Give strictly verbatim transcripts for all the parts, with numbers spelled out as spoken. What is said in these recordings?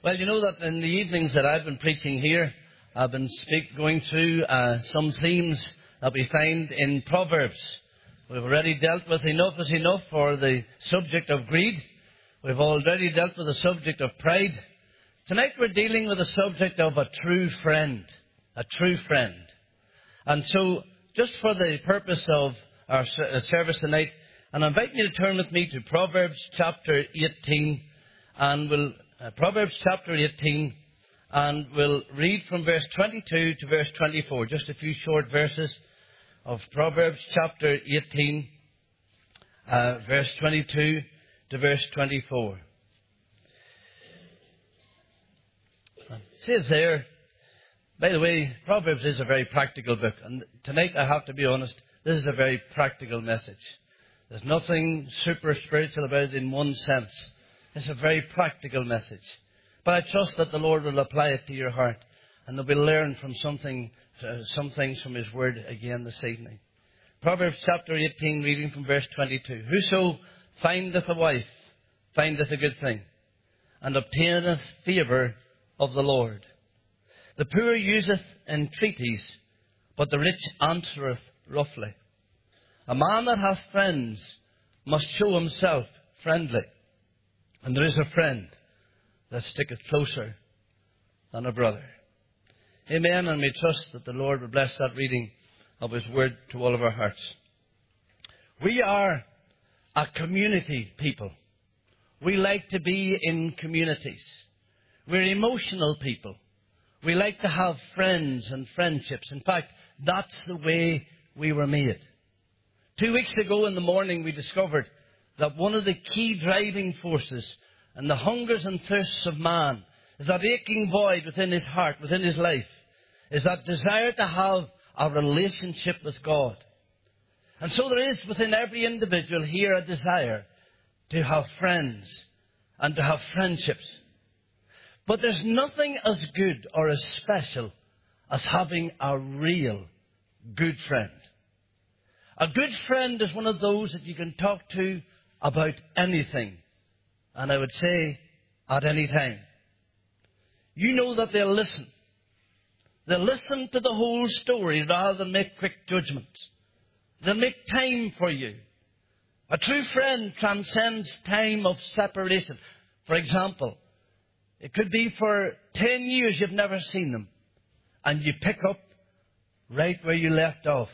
Well, you know that in the evenings that I've been preaching here, I've been speak, going through uh, some themes that we find in Proverbs. We've already dealt with enough is enough for the subject of greed. We've already dealt with the subject of pride. Tonight we're dealing with the subject of a true friend. A true friend. And so, just for the purpose of our service tonight, and I'm inviting you to turn with me to Proverbs chapter eighteen, and we'll, uh, Proverbs chapter eighteen, and we'll read from verse twenty-two to verse twenty-four, just a few short verses of Proverbs chapter eighteen, uh, verse twenty-two to verse twenty-four. It says there, by the way, Proverbs is a very practical book, and tonight I have to be honest, this is a very practical message. There's nothing super spiritual about it in one sense. It's a very practical message. But I trust that the Lord will apply it to your heart, and that we'll learn from something, uh, some things from His Word again this evening. Proverbs chapter eighteen, reading from verse twenty-two. Whoso findeth a wife findeth a good thing, and obtaineth favour of the Lord. The poor useth entreaties, but the rich answereth roughly. A man that hath friends must show himself friendly, and there is a friend that sticketh closer than a brother. Amen, and we trust that the Lord will bless that reading of His Word to all of our hearts. We are a community people. We like to be in communities. We're emotional people. We like to have friends and friendships. In fact, that's the way we were made. Two weeks ago in the morning, we discovered that one of the key driving forces in the hungers and thirsts of man is that aching void within his heart, within his life, is that desire to have a relationship with God. And so there is within every individual here a desire to have friends and to have friendships. But there's nothing as good or as special as having a real good friend. A good friend is one of those that you can talk to about anything. And I would say, at any time. You know that they'll listen. They'll listen to the whole story rather than make quick judgments. They'll make time for you. A true friend transcends time of separation. For example, it could be for ten years you've never seen them, and you pick up right where you left off.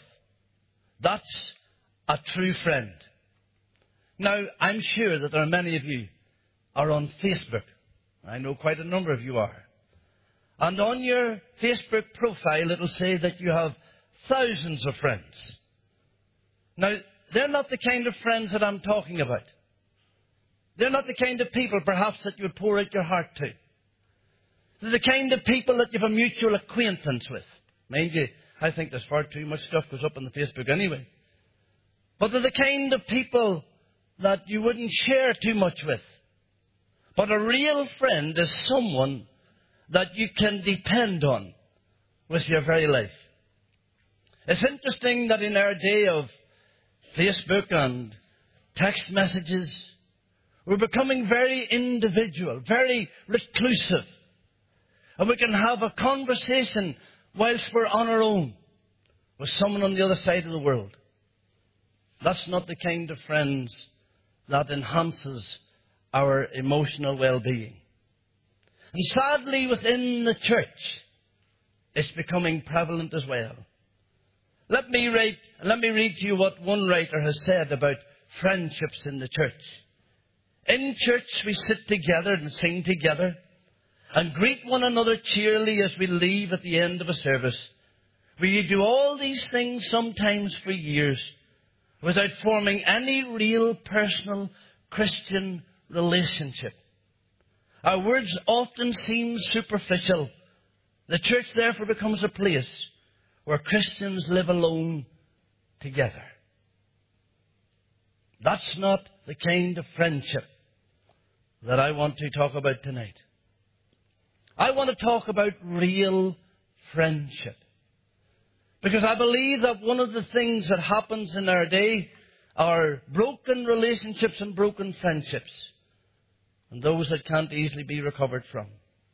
That's a true friend. Now, I'm sure that there are many of you are on Facebook. I know quite a number of you are. And on your Facebook profile, it'll say that you have thousands of friends. Now, they're not the kind of friends that I'm talking about. They're not the kind of people, perhaps, that you would pour out your heart to. They're the kind of people that you have a mutual acquaintance with. Mind you, I think there's far too much stuff goes up on the Facebook anyway. But they're the kind of people that you wouldn't share too much with. But a real friend is someone that you can depend on with your very life. It's interesting that in our day of Facebook and text messages, we're becoming very individual, very reclusive. And we can have a conversation whilst we're on our own with someone on the other side of the world. That's not the kind of friends that enhances our emotional well-being. And sadly, within the church, it's becoming prevalent as well. Let me read, let me read to you what one writer has said about friendships in the church. In church, we sit together and sing together and greet one another cheerily as we leave at the end of a service. We do all these things sometimes for years without forming any real personal Christian relationship. Our words often seem superficial. The church therefore becomes a place where Christians live alone together. That's not the kind of friendship that I want to talk about tonight. I want to talk about real friendship. Because I believe that one of the things that happens in our day are broken relationships and broken friendships. And those that can't easily be recovered from.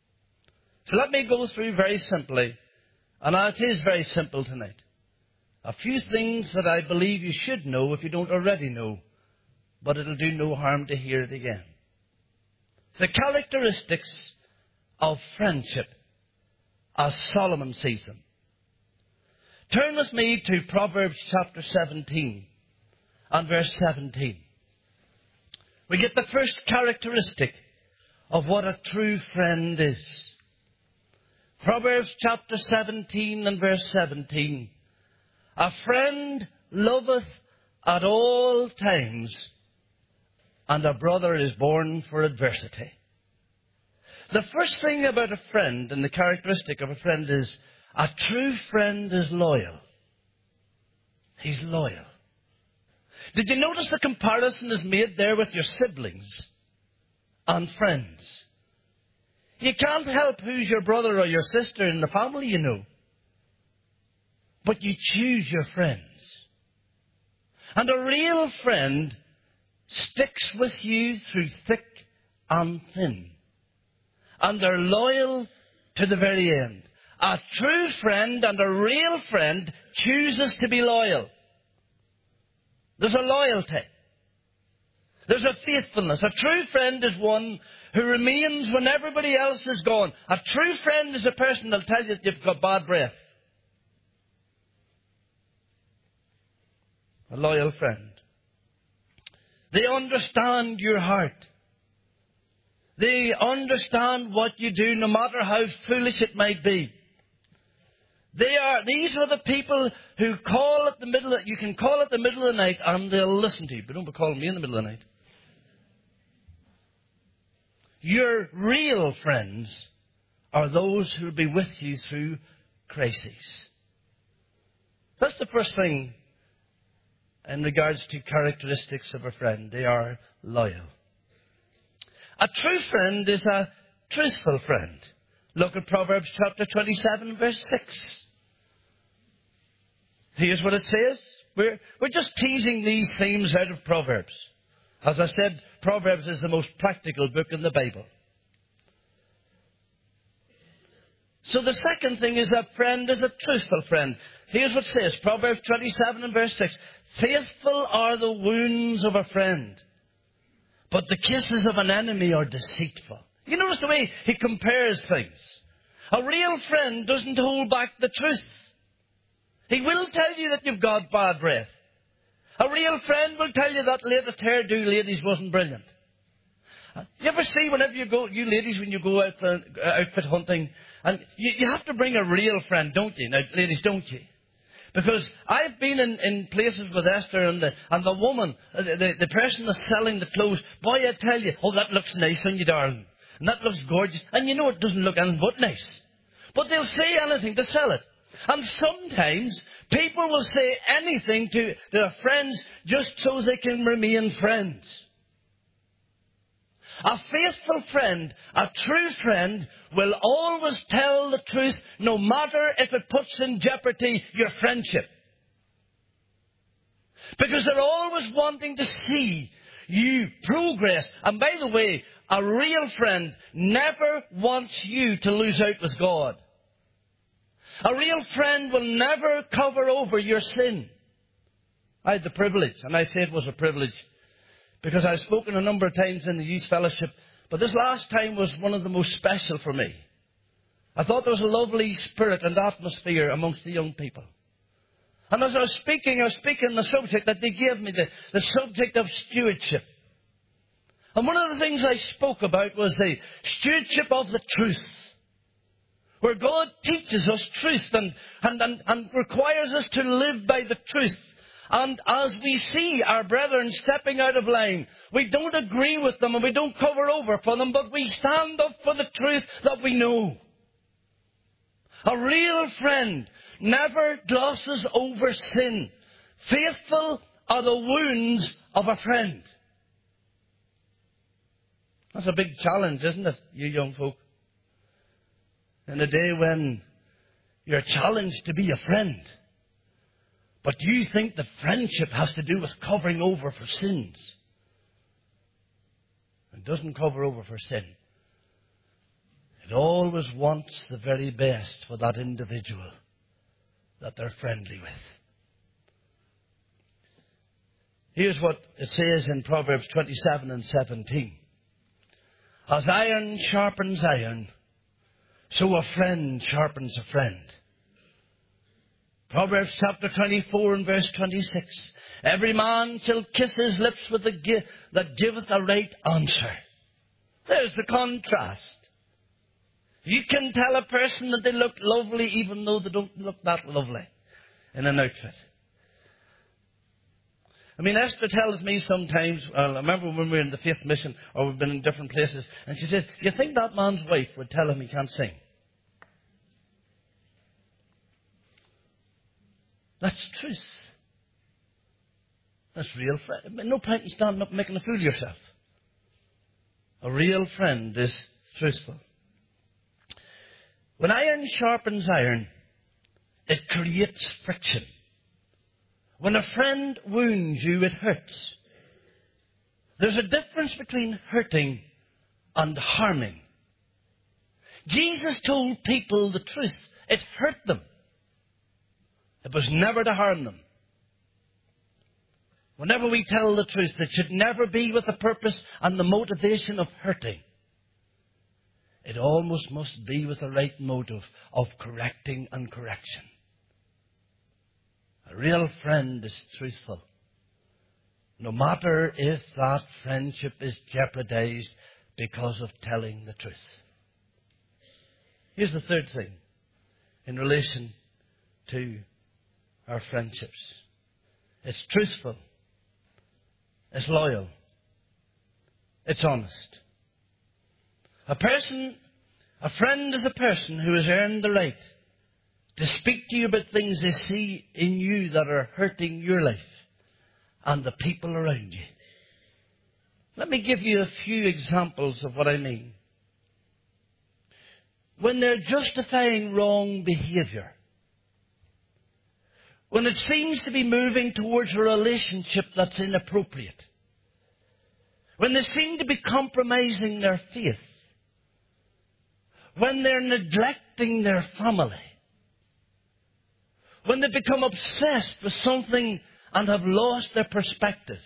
So let me go through very simply, and it is very simple tonight, a few things that I believe you should know if you don't already know, but it'll do no harm to hear it again. The characteristics of friendship as Solomon sees them. Turn with me to Proverbs chapter seventeen and verse seventeen. We get the first characteristic of what a true friend is. Proverbs chapter seventeen and verse seventeen. A friend loveth at all times, and a brother is born for adversity. The first thing about a friend and the characteristic of a friend is a true friend is loyal. He's loyal. Did you notice the comparison is made there with your siblings and friends? You can't help who's your brother or your sister in the family, you know. But you choose your friends. And a real friend sticks with you through thick and thin. And they're loyal to the very end. A true friend and a real friend chooses to be loyal. There's a loyalty. There's a faithfulness. A true friend is one who remains when everybody else is gone. A true friend is a person that'll tell you that you've got bad breath. A loyal friend. They understand your heart. They understand what you do, no matter how foolish it might be. They are, these are the people who call at the middle of, you can call at the middle of the night and they'll listen to you. But don't be calling me in the middle of the night. Your real friends are those who will be with you through crises. That's the first thing in regards to characteristics of a friend. They are loyal. A true friend is a truthful friend. Look at Proverbs chapter twenty-seven, verse six. Here's what it says. We're, we're just teasing these themes out of Proverbs. As I said, Proverbs is the most practical book in the Bible. So the second thing is a friend is a truthful friend. Here's what it says. Proverbs twenty-seven and verse six. Faithful are the wounds of a friend, but the kisses of an enemy are deceitful. You notice the way he compares things. A real friend doesn't hold back the truth. He will tell you that you've got bad breath. A real friend will tell you that latest hairdo, ladies, wasn't brilliant. You ever see whenever you go, you ladies, when you go out for outfit hunting, and you, you have to bring a real friend, don't you? Now, ladies, don't you? Because I've been in, in places with Esther and the, and the woman, the, the, the person that's selling the clothes. Boy, I tell you, oh, that looks nice on you, darling. And that looks gorgeous. And you know it doesn't look anything but nice. But they'll say anything to sell it. And sometimes people will say anything to their friends just so they can remain friends. A faithful friend, a true friend, will always tell the truth, no matter if it puts in jeopardy your friendship. Because they're always wanting to see you progress. And by the way, a real friend never wants you to lose out with God. A real friend will never cover over your sin. I had the privilege, and I say it was a privilege, because I've spoken a number of times in the youth fellowship, but this last time was one of the most special for me. I thought there was a lovely spirit and atmosphere amongst the young people. And as I was speaking, I was speaking on the subject that they gave me, the, the subject of stewardship. And one of the things I spoke about was the stewardship of the truth, where God teaches us truth and, and, and, and requires us to live by the truth. And as we see our brethren stepping out of line, we don't agree with them and we don't cover over for them, but we stand up for the truth that we know. A real friend never glosses over sin. Faithful are the wounds of a friend. That's a big challenge, isn't it, you young folk? In a day when you're challenged to be a friend, but you think that friendship has to do with covering over for sins. It doesn't cover over for sin. It always wants the very best for that individual that they're friendly with. Here's what it says in Proverbs twenty-seven and seventeen. As iron sharpens iron, so a friend sharpens a friend. Proverbs chapter twenty-four and verse twenty-six. Every man shall kiss his lips with a gift that giveth a right answer. There's the contrast. You can tell a person that they look lovely even though they don't look that lovely in an outfit. I mean, Esther tells me sometimes, well, I remember when we were in the Faith Mission, or we've been in different places, and she says, you think that man's wife would tell him he can't sing? That's truth. That's real friend. No point in standing up and making a fool of yourself. A real friend is truthful. When iron sharpens iron, it creates friction. When a friend wounds you, it hurts. There's a difference between hurting and harming. Jesus told people the truth. It hurt them. It was never to harm them. Whenever we tell the truth, it should never be with the purpose and the motivation of hurting. It almost must be with the right motive of correcting and correction. A real friend is truthful, no matter if that friendship is jeopardized because of telling the truth. Here's the third thing in relation to our friendships. It's truthful. It's loyal. It's honest. A person, a friend is a person who has earned the right to speak to you about things they see in you that are hurting your life and the people around you. Let me give you a few examples of what I mean. When they're justifying wrong behavior, when it seems to be moving towards a relationship that's inappropriate, when they seem to be compromising their faith, when they're neglecting their family, when they become obsessed with something and have lost their perspective,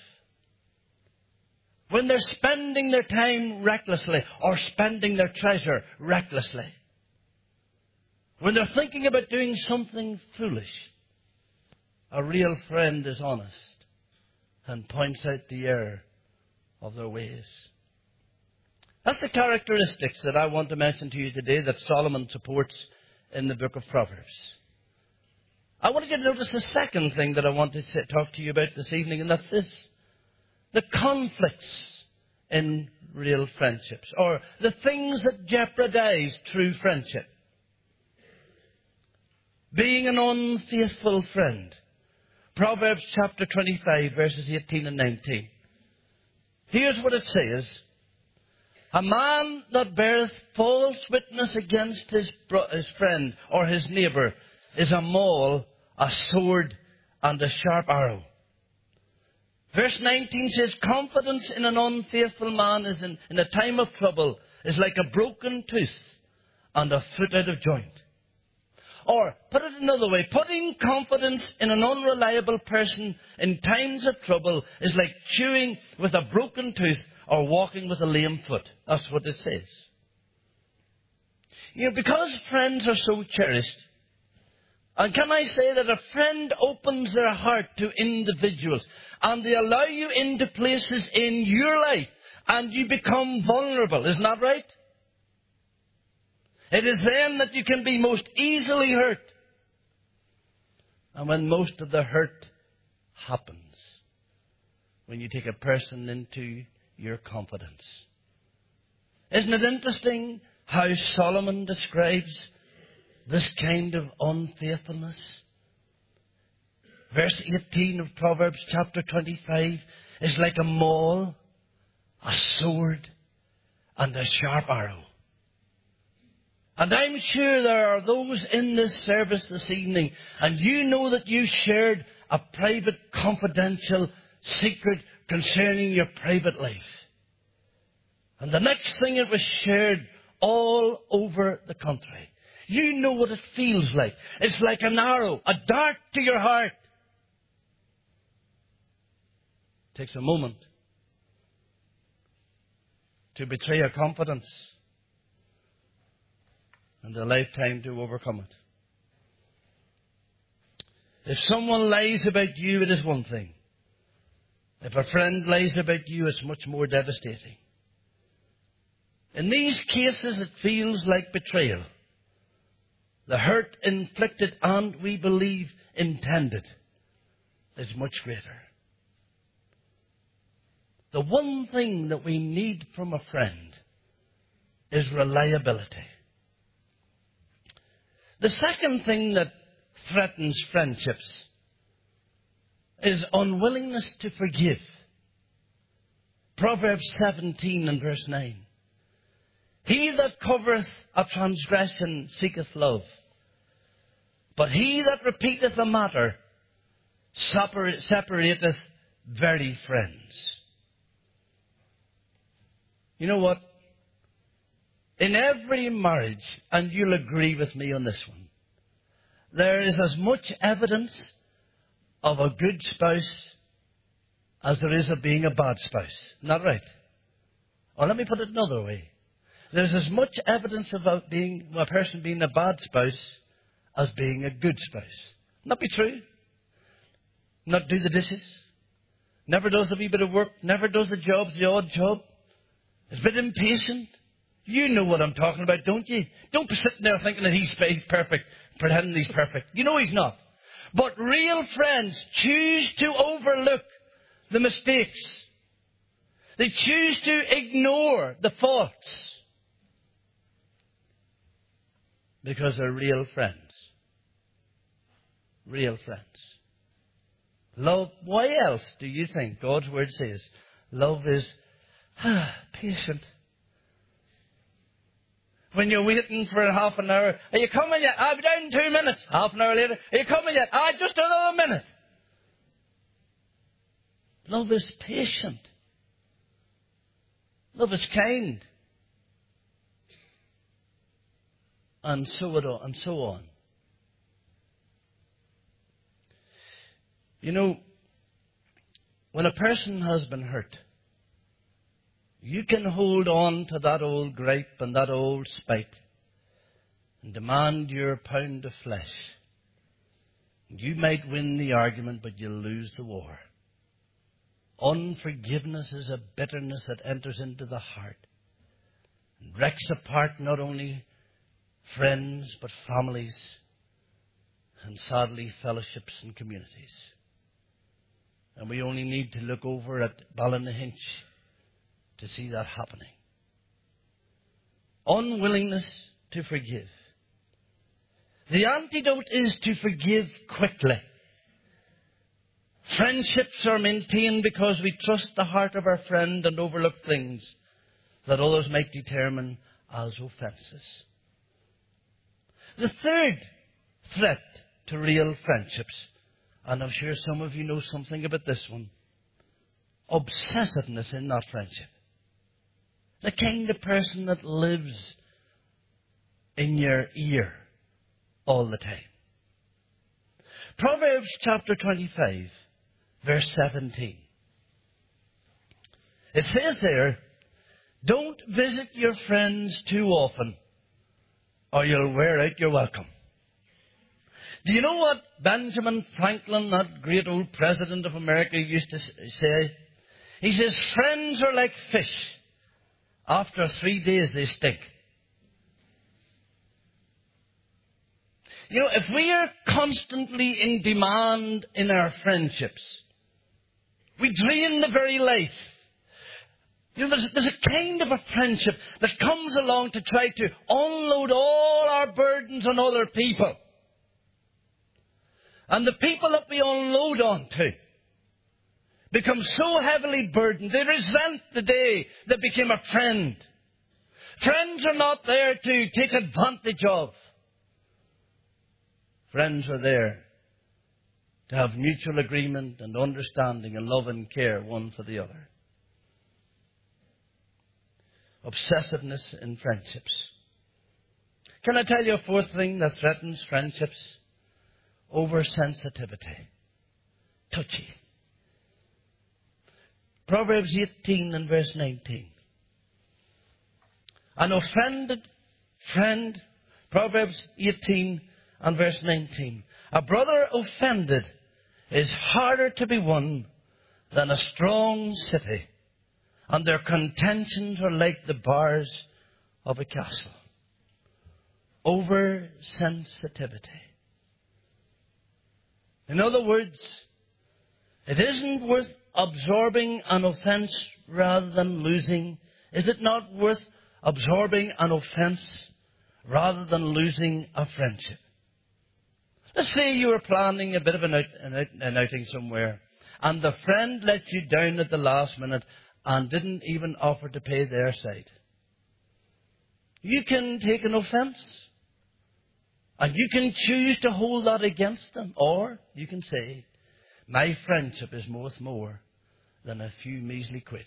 when they're spending their time recklessly or spending their treasure recklessly, when they're thinking about doing something foolish, a real friend is honest and points out the error of their ways. That's the characteristics that I want to mention to you today that Solomon supports in the book of Proverbs. I want you to notice the second thing that I want to talk to you about this evening, and that's this. The conflicts in real friendships, or the things that jeopardize true friendship. Being an unfaithful friend. Proverbs chapter twenty-five, verses eighteen and nineteen. Here's what it says. A man that beareth false witness against his, bro- his friend or his neighbour is a maul, a sword, and a sharp arrow. Verse nineteen says, confidence in an unfaithful man is in, in a time of trouble is like a broken tooth and a foot out of joint. Or, put it another way, putting confidence in an unreliable person in times of trouble is like chewing with a broken tooth or walking with a lame foot. That's what it says. You know, because friends are so cherished, and can I say that a friend opens their heart to individuals and they allow you into places in your life and you become vulnerable. Isn't that right? It is then that you can be most easily hurt. And when most of the hurt happens, when you take a person into your confidence. Isn't it interesting how Solomon describes this kind of unfaithfulness? Verse eighteen of Proverbs chapter twenty-five is like a maul, a sword, and a sharp arrow. And I'm sure there are those in this service this evening, and you know that you shared a private, confidential secret concerning your private life. And the next thing it was shared all over the country. You know what it feels like. It's like an arrow, a dart to your heart. It takes a moment to betray a confidence and a lifetime to overcome it. If someone lies about you, it is one thing. If a friend lies about you, it's much more devastating. In these cases, it feels like betrayal. The hurt inflicted and, we believe, intended is much greater. The one thing that we need from a friend is reliability. The second thing that threatens friendships is unwillingness to forgive. Proverbs seventeen and verse nine. He that covereth a transgression seeketh love, but he that repeateth a matter separateth very friends. You know what? In every marriage, and you'll agree with me on this one, there is as much evidence of a good spouse as there is of being a bad spouse. Not right? Or let me put it another way. There's as much evidence about being a person being a bad spouse as being a good spouse. Not be true. Not do the dishes. Never does a wee bit of work. Never does the jobs, the odd job. Is a bit impatient. You know what I'm talking about, don't you? Don't be sitting there thinking that he's, he's perfect, pretending he's perfect. You know he's not. But real friends choose to overlook the mistakes. They choose to ignore the faults. Because they're real friends. Real friends. Love, why else do you think God's Word says love is ah, patient? When you're waiting for a half an hour, are you coming yet? I'll be down in two minutes. Half an hour later, are you coming yet? Ah, just another minute. Love is patient. Love is kind. And so on, and so on. You know, when a person has been hurt, you can hold on to that old gripe and that old spite and demand your pound of flesh. You might win the argument, but you'll lose the war. Unforgiveness is a bitterness that enters into the heart and wrecks apart not only friends, but families, and sadly, fellowships and communities. And we only need to look over at Ballynahinch to see that happening. Unwillingness to forgive. The antidote is to forgive quickly. Friendships are maintained because we trust the heart of our friend and overlook things that others might determine as offences. The third threat to real friendships, and I'm sure some of you know something about this one, obsessiveness in that friendship. The kind of person that lives in your ear all the time. Proverbs chapter twenty-five, verse seventeen. It says there, don't visit your friends too often, or you'll wear out your welcome. Do you know what Benjamin Franklin, that great old president of America, used to say? He says, friends are like fish. After three days, they stink. You know, if we are constantly in demand in our friendships, we drain the very life. You know, there's, there's a kind of a friendship that comes along to try to unload all our burdens on other people. And the people that we unload onto become so heavily burdened, they resent the day they became a friend. Friends are not there to take advantage of. Friends are there to have mutual agreement and understanding and love and care one for the other. obsessiveness in friendships. Can I tell you a fourth thing that threatens friendships? Oversensitivity. Touchy. Proverbs eighteen and verse nineteen. An offended friend, Proverbs eighteen and verse nineteen. A brother offended is harder to be won than a strong city, and their contentions are like the bars of a castle. Oversensitivity. In other words, it isn't worth absorbing an offense rather than losing. Is it not worth absorbing an offense rather than losing a friendship? Let's say you were planning a bit of an, out, an, out, an outing somewhere, and the friend let you down at the last minute and didn't even offer to pay their side. You can take an offense, and you can choose to hold that against them, or you can say, my friendship is worth more than a few measly quid.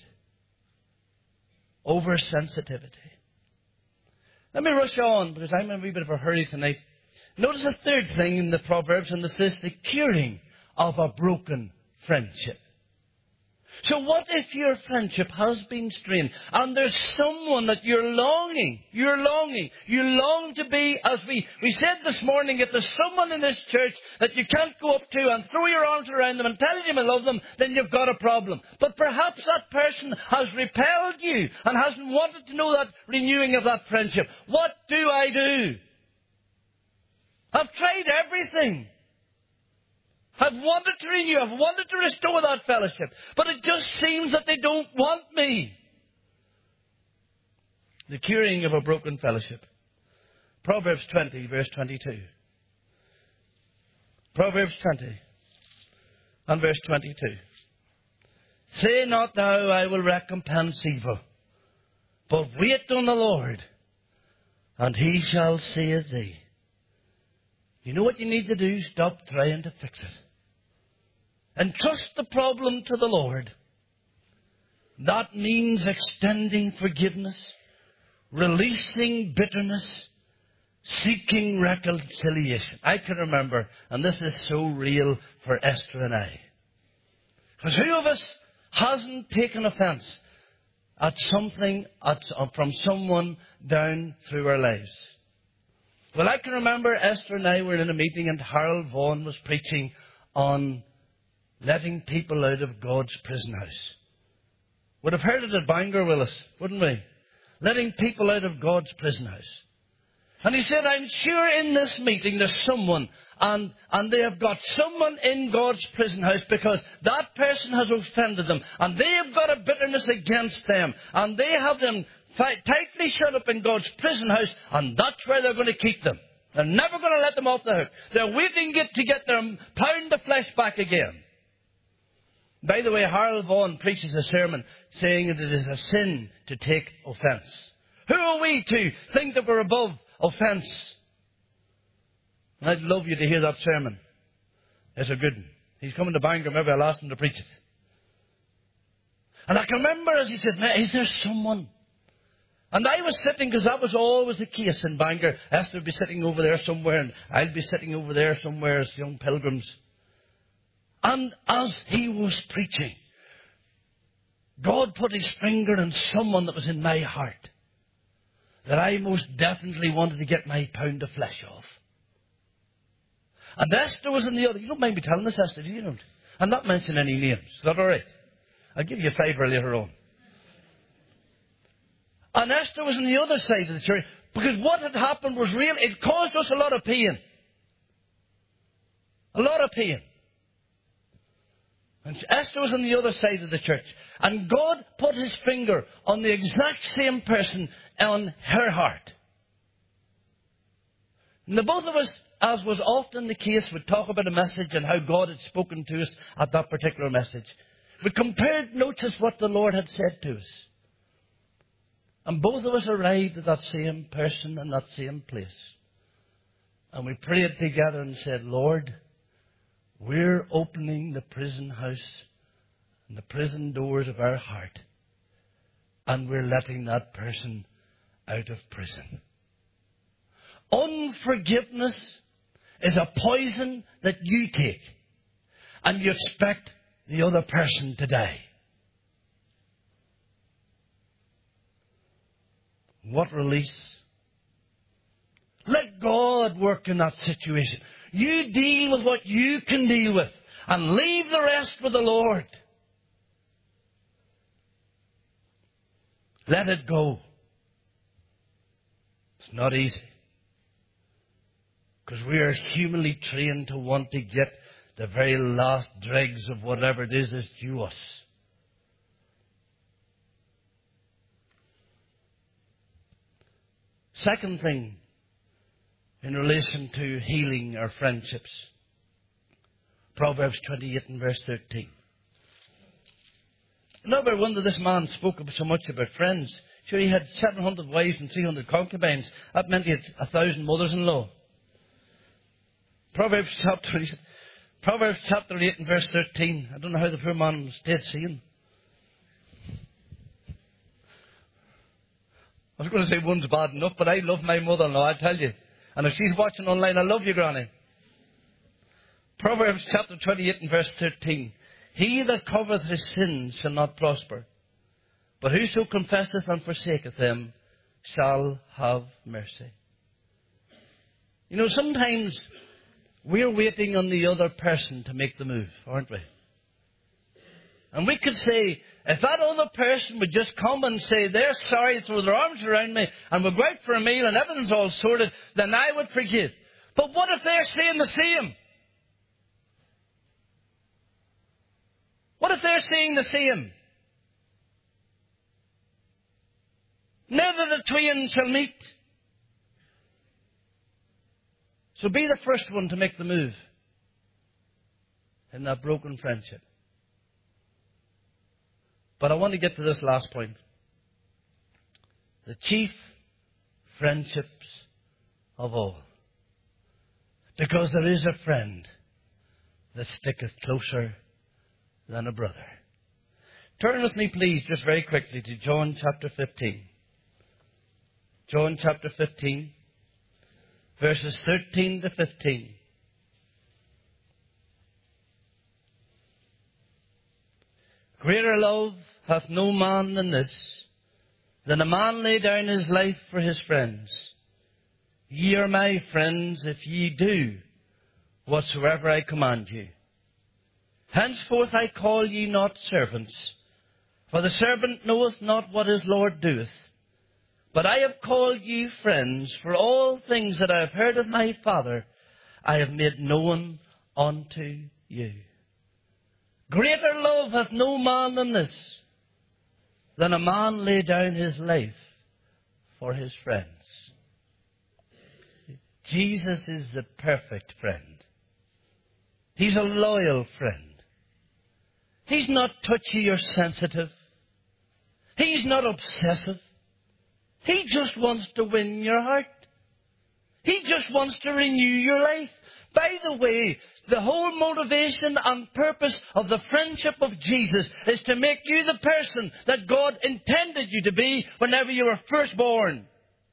Oversensitivity. Let me rush on, because I'm in a wee bit of a hurry tonight. Notice a third thing in the Proverbs, and it's this, the curing of a broken friendship. So what if your friendship has been strained, and there's someone that you're longing, you're longing, you long to be, as we, we said this morning, if there's someone in this church that you can't go up to and throw your arms around them and tell them you love them, then you've got a problem. But perhaps that person has repelled you and hasn't wanted to know that renewing of that friendship. What do I do? I've tried everything. I've wanted to renew, I've wanted to restore that fellowship, but it just seems that they don't want me. The curing of a broken fellowship. Proverbs twenty, verse twenty-two. Proverbs twenty and verse twenty-two. Say not thou, I will recompense evil, but wait on the Lord, and he shall save thee. You know what you need to do? Stop trying to fix it. Entrust the problem to the Lord. That means extending forgiveness, releasing bitterness, seeking reconciliation. I can remember, and this is so real for Esther and I. Because who of us hasn't taken offense at something at, from someone down through our lives? Well, I can remember Esther and I were in a meeting, and Harold Vaughan was preaching on letting people out of God's prison house. Would have heard it at Bangor, Willis, wouldn't we? Letting people out of God's prison house. And he said, I'm sure in this meeting there's someone, and, and they have got someone in God's prison house because that person has offended them, and they have got a bitterness against them, and they have them tightly shut up in God's prison house, and that's where they're going to keep them. They're never going to let them off the hook. They're waiting to get their pound of flesh back again. By the way, Harold Vaughan preaches a sermon saying that it is a sin to take offence. Who are we to think that we're above offence? And I'd love you to hear that sermon. It's a good one. He's coming to Bangor. Maybe I'll ask him to preach it. And I can remember as he said, is there someone? And I was sitting, because that was always the case in Bangor. Esther would be sitting over there somewhere, and I'd be sitting over there somewhere as young pilgrims. And as he was preaching, God put his finger on someone that was in my heart that I most definitely wanted to get my pound of flesh off. And Esther was in the other. You don't mind me telling this, Esther, do you? Don't? I'm not mentioning any names. Is that all right? I'll give you a favour later on. And Esther was on the other side of the church, because what had happened was real. It caused us a lot of pain. A lot of pain. And Esther was on the other side of the church. And God put his finger on the exact same person on her heart. And the both of us, as was often the case, would talk about a message and how God had spoken to us at that particular message. We compared notes as what the Lord had said to us. And both of us arrived at that same person in that same place. And we prayed together and said, Lord, we're opening the prison house and the prison doors of our heart and we're letting that person out of prison. Unforgiveness is a poison that you take, and you expect the other person to die. What release? Let God work in that situation. You deal with what you can deal with, and leave the rest with the Lord. Let it go. It's not easy, because we are humanly trained to want to get the very last dregs of whatever it is that's due us. Second thing, in relation to healing our friendships, Proverbs twenty-eight and verse thirteen. No wonder this man spoke so much about friends. Sure, he had seven hundred wives and three hundred concubines. That meant he had a thousand mothers-in-law. Proverbs chapter, Proverbs chapter eight and verse thirteen. I don't know how the poor man stayed seeing. I was going to say one's bad enough, but I love my mother-in-law, I tell you. And if she's watching online, I love you, Granny. Proverbs chapter twenty-eight and verse thirteen. He that covereth his sins shall not prosper, but whoso confesseth and forsaketh them shall have mercy. You know, sometimes we're waiting on the other person to make the move, aren't we? And we could say, if that other person would just come and say, they're sorry, throw their arms around me, and we'll go out for a meal and everything's all sorted, then I would forgive. But what if they're saying the same? What if they're saying the same? Never the twain shall meet. So be the first one to make the move in that broken friendship. But I want to get to this last point. The chief friendships of all. Because there is a friend that sticketh closer than a brother. Turn with me, please, just very quickly to John chapter fifteen. John chapter fifteen, verses thirteen to fifteen. Greater love hath no man than this, than a man lay down his life for his friends. Ye are my friends if ye do whatsoever I command you. Henceforth I call ye not servants, for the servant knoweth not what his Lord doeth. But I have called you friends, for all things that I have heard of my Father, I have made known unto you. Greater love hath no man than this, than a man lay down his life for his friends. Jesus is the perfect friend. He's a loyal friend. He's not touchy or sensitive. He's not obsessive. He just wants to win your heart. He just wants to renew your life. By the way, the whole motivation and purpose of the friendship of Jesus is to make you the person that God intended you to be whenever you were first born.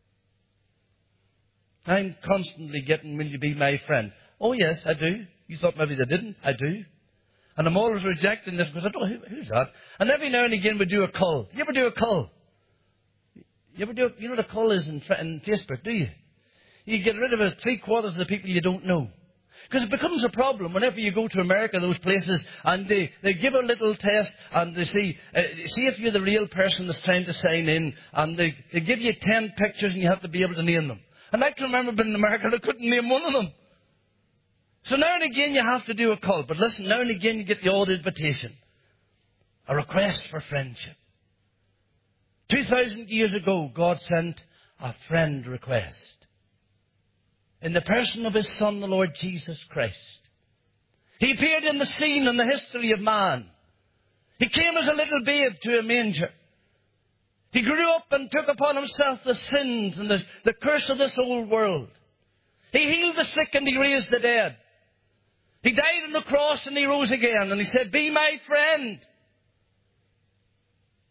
I'm constantly getting, will you be my friend? Oh yes, I do. You thought maybe they didn't. I do. And I'm always rejecting this because I don't know, who, who's that? And every now and again we do a call. You ever do a call? You ever do, a, you know what a call is in, in Facebook, do you? You get rid of it, three quarters of the people you don't know. Because it becomes a problem whenever you go to America, those places, and they, they give a little test, and they see, uh, see if you're the real person that's trying to sign in, and they, they give you ten pictures and you have to be able to name them. And I can remember being in America and I couldn't name one of them. So now and again you have to do a call. But listen, now and again you get the odd invitation. A request for friendship. Two thousand years ago, God sent a friend request. In the person of His Son, the Lord Jesus Christ. He appeared in the scene in the history of man. He came as a little babe to a manger. He grew up and took upon Himself the sins and the, the curse of this old world. He healed the sick and He raised the dead. He died on the cross and He rose again. And He said, be my friend.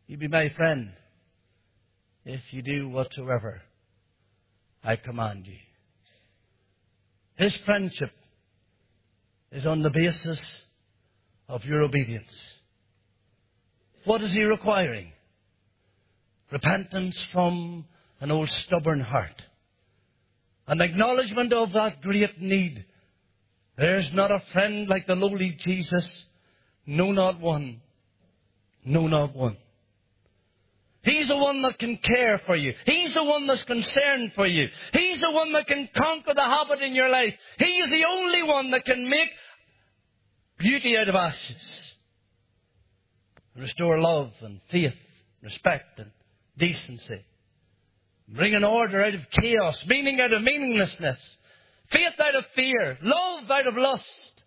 You be my friend if you do whatsoever I command you. His friendship is on the basis of your obedience. What is he requiring? Repentance from an old stubborn heart. An acknowledgement of that great need. There's not a friend like the lowly Jesus. No, not one. No, not one. He's the one that can care for you. He's the one that's concerned for you. He's the one that can conquer the habit in your life. He is the only one that can make beauty out of ashes. Restore love and faith, respect and decency. Bring an order out of chaos, meaning out of meaninglessness, faith out of fear, love out of lust.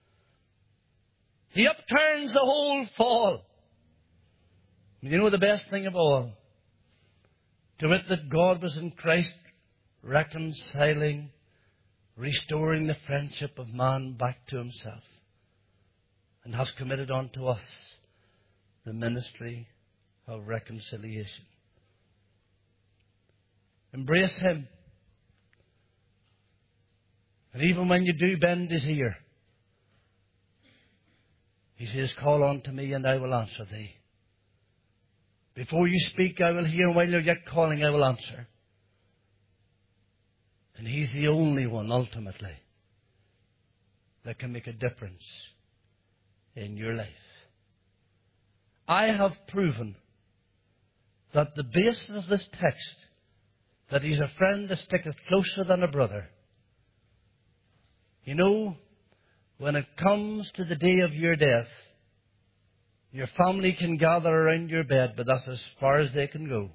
He upturns the whole fall. You know the best thing of all? To wit that God was in Christ reconciling, restoring the friendship of man back to himself, and has committed unto us the ministry of reconciliation. Embrace him. And even when you do bend his ear, he says, call unto me and I will answer thee. Before you speak, I will hear, and while you're yet calling, I will answer. And he's the only one, ultimately, that can make a difference in your life. I have proven that the basis of this text, that he's a friend that sticketh closer than a brother. You know, when it comes to the day of your death, your family can gather around your bed, but that's as far as they can go.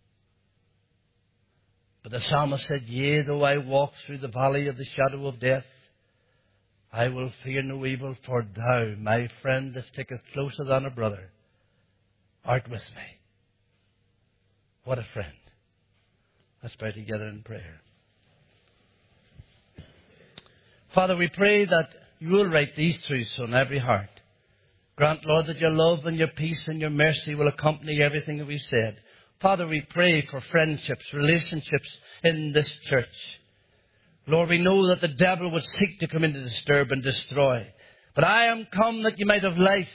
But the psalmist said, yea, though I walk through the valley of the shadow of death, I will fear no evil, for thou, my friend that sticketh closer than a brother, art with me. What a friend. Let's pray together in prayer. Father, we pray that you will write these truths on every heart. Grant, Lord, that your love and your peace and your mercy will accompany everything that we've said. Father, we pray for friendships, relationships in this church. Lord, we know that the devil would seek to come in to disturb and destroy. But I am come that you might have life.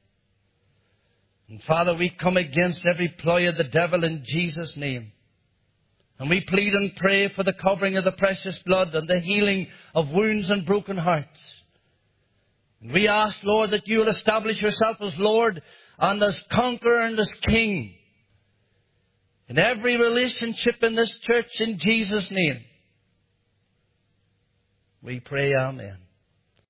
And Father, we come against every ploy of the devil in Jesus' name. And we plead and pray for the covering of the precious blood and the healing of wounds and broken hearts. And we ask, Lord, that you will establish yourself as Lord and as conqueror and as King in every relationship in this church in Jesus' name. We pray, amen.